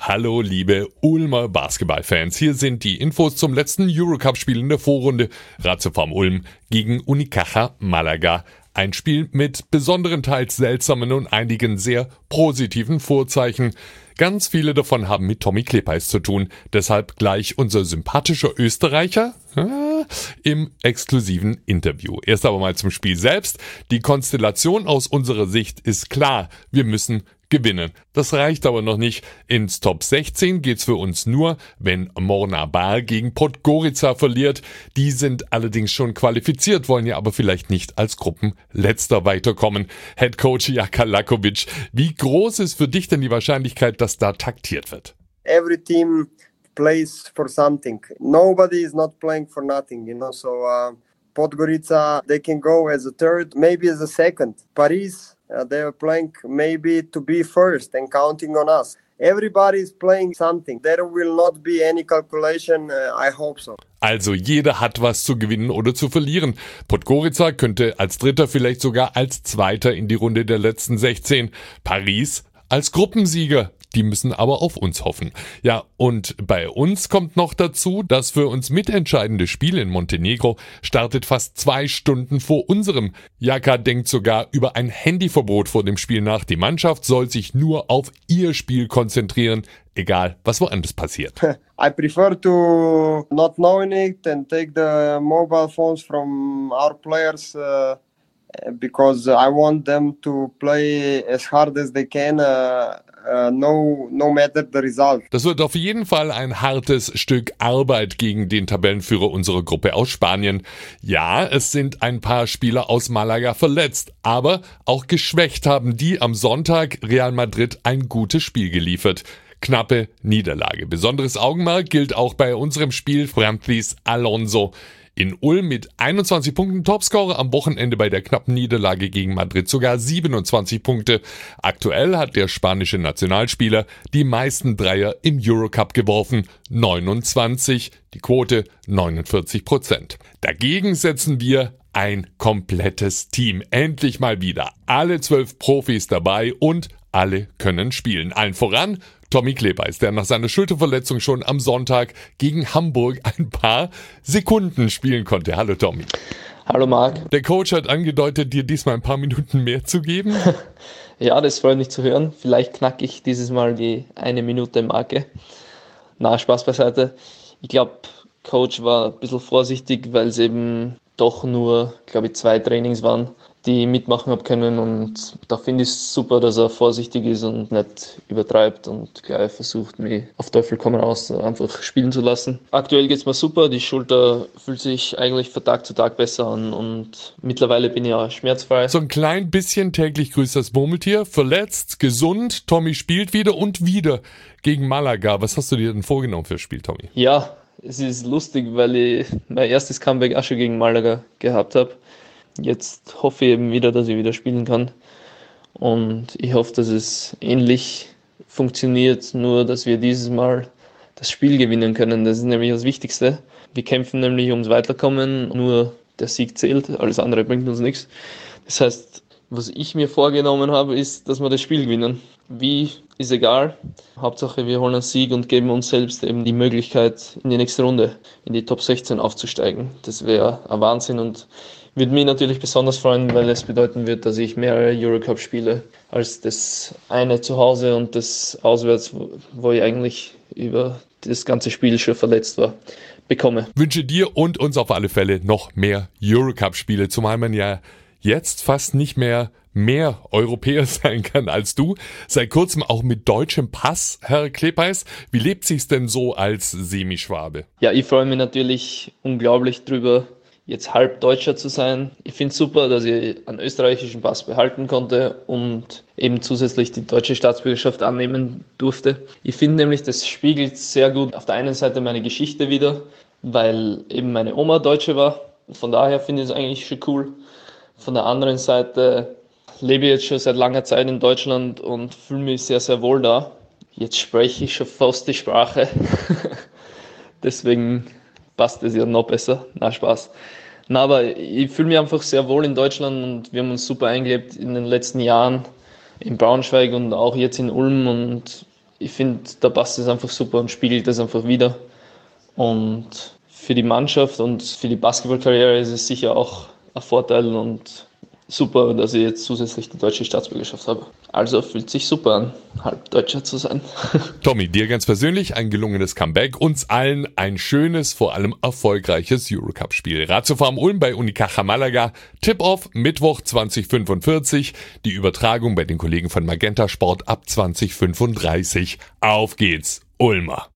Hallo liebe Ulmer Basketballfans, hier sind die Infos zum letzten Eurocup-Spiel in der Vorrunde. Ratiofarm Ulm gegen Unicaja Malaga. Ein Spiel mit besonderen, teils seltsamen und einigen sehr positiven Vorzeichen. Ganz viele davon haben mit Tommy Klepeis zu tun, deshalb gleich unser sympathischer Österreicher im exklusiven Interview. Erst aber mal zum Spiel selbst. Die Konstellation aus unserer Sicht ist klar, wir müssen gewinnen. Das reicht aber noch nicht. Ins Top 16 geht's für uns nur, wenn Mornar Bar gegen Podgorica verliert. Die sind allerdings schon qualifiziert, wollen ja aber vielleicht nicht als Gruppenletzter weiterkommen. Head Coach Jaka Lakovic, wie groß ist für dich denn die Wahrscheinlichkeit, dass da taktiert wird? Every team plays for something. Nobody is not playing for nothing, So Podgorica, they can go as a third, maybe as a second. Paris, they are playing maybe to be first and counting on us. Everybody is playing something. There will not be any calculation, I hope so. Also jeder hat was zu gewinnen oder zu verlieren. Podgorica könnte als Dritter, vielleicht sogar als Zweiter in die Runde der letzten 16. Paris als Gruppensieger. Die müssen aber auf uns hoffen. Ja, und bei uns kommt noch dazu, das für uns mitentscheidende Spiel in Montenegro startet fast 2 Stunden vor unserem. Jaka denkt sogar über ein Handyverbot vor dem Spiel nach. Die Mannschaft soll sich nur auf ihr Spiel konzentrieren, egal was woanders passiert. I prefer to not knowing it and take the mobile phones from our players because I want them to play as hard as they can. No matter the result. Das wird auf jeden Fall ein hartes Stück Arbeit gegen den Tabellenführer unserer Gruppe aus Spanien. Ja, es sind ein paar Spieler aus Malaga verletzt, aber auch geschwächt haben die am Sonntag Real Madrid ein gutes Spiel geliefert. Knappe Niederlage. Besonderes Augenmerk gilt auch bei unserem Spiel Francis Alonso. In Ulm mit 21 Punkten Topscorer, am Wochenende bei der knappen Niederlage gegen Madrid sogar 27 Punkte. Aktuell hat der spanische Nationalspieler die meisten Dreier im Eurocup geworfen, 29, die Quote 49%. Dagegen setzen wir ein komplettes Team. Endlich mal wieder. Alle 12 Profis dabei und alle können spielen. Allen voran Tommy Klepeis, der nach seiner Schulterverletzung schon am Sonntag gegen Hamburg ein paar Sekunden spielen konnte. Hallo Tommy. Hallo Marc. Der Coach hat angedeutet, dir diesmal ein paar Minuten mehr zu geben. Ja, das freut mich zu hören. Vielleicht knacke ich dieses Mal die 1-Minute-Marke. Na, Spaß beiseite. Ich glaube, Coach war ein bisschen vorsichtig, weil es eben doch nur, glaube ich, 2 Trainings waren, die ich mitmachen habe können, und da finde ich es super, dass er vorsichtig ist und nicht übertreibt und gleich versucht, mich auf Teufel komm raus einfach spielen zu lassen. Aktuell geht es mir super, die Schulter fühlt sich eigentlich von Tag zu Tag besser an und mittlerweile bin ich auch schmerzfrei. So ein klein bisschen täglich grüßt das Murmeltier, verletzt, gesund, Tommy spielt wieder und wieder gegen Malaga. Was hast du dir denn vorgenommen fürs Spiel, Tommy? Ja, es ist lustig, weil ich mein erstes Comeback auch schon gegen Malaga gehabt habe. Jetzt hoffe ich eben wieder, dass ich wieder spielen kann, und ich hoffe, dass es ähnlich funktioniert, nur dass wir dieses Mal das Spiel gewinnen können. Das ist nämlich das Wichtigste. Wir kämpfen nämlich ums Weiterkommen, nur der Sieg zählt, alles andere bringt uns nichts. Das heißt, was ich mir vorgenommen habe, ist, dass wir das Spiel gewinnen. Wie, ist egal. Hauptsache, wir holen einen Sieg und geben uns selbst eben die Möglichkeit, in die nächste Runde, in die Top 16 aufzusteigen. Das wäre ein Wahnsinn und würde mich natürlich besonders freuen, weil es bedeuten wird, dass ich mehr Eurocup spiele als das eine zu Hause und das auswärts, wo ich eigentlich über das ganze Spiel schon verletzt war, bekomme. Wünsche dir und uns auf alle Fälle noch mehr Eurocup-Spiele, zumal man ja jetzt fast nicht mehr Europäer sein kann als du. Seit kurzem auch mit deutschem Pass, Herr Klepeis. Wie lebt sich's denn so als Semischwabe? Ja, ich freue mich natürlich unglaublich drüber, jetzt halb Deutscher zu sein. Ich finde es super, dass ich einen österreichischen Pass behalten konnte und eben zusätzlich die deutsche Staatsbürgerschaft annehmen durfte. Ich finde nämlich, das spiegelt sehr gut auf der einen Seite meine Geschichte wider, weil eben meine Oma Deutsche war. Von daher finde ich es eigentlich schon cool. Von der anderen Seite lebe ich jetzt schon seit langer Zeit in Deutschland und fühle mich sehr, sehr wohl da. Jetzt spreche ich schon fast die Sprache. Deswegen passt es ja noch besser. Na, Spaß. Na, aber ich fühle mich einfach sehr wohl in Deutschland und wir haben uns super eingelebt in den letzten Jahren in Braunschweig und auch jetzt in Ulm, und Ich finde, da passt es einfach super und spiegelt das einfach wieder. Und für die Mannschaft und für die Basketballkarriere ist es sicher auch ein Vorteil und super, dass ich jetzt zusätzlich die deutsche Staatsbürgerschaft habe. Also fühlt sich super an, halb Deutscher zu sein. Tommy, dir ganz persönlich ein gelungenes Comeback, uns allen ein schönes, vor allem erfolgreiches Eurocup-Spiel. Ratiofarm Ulm bei Unicaja Malaga, Tip-Off Mittwoch 2045, die Übertragung bei den Kollegen von Magenta Sport ab 2035. Auf geht's, Ulmer!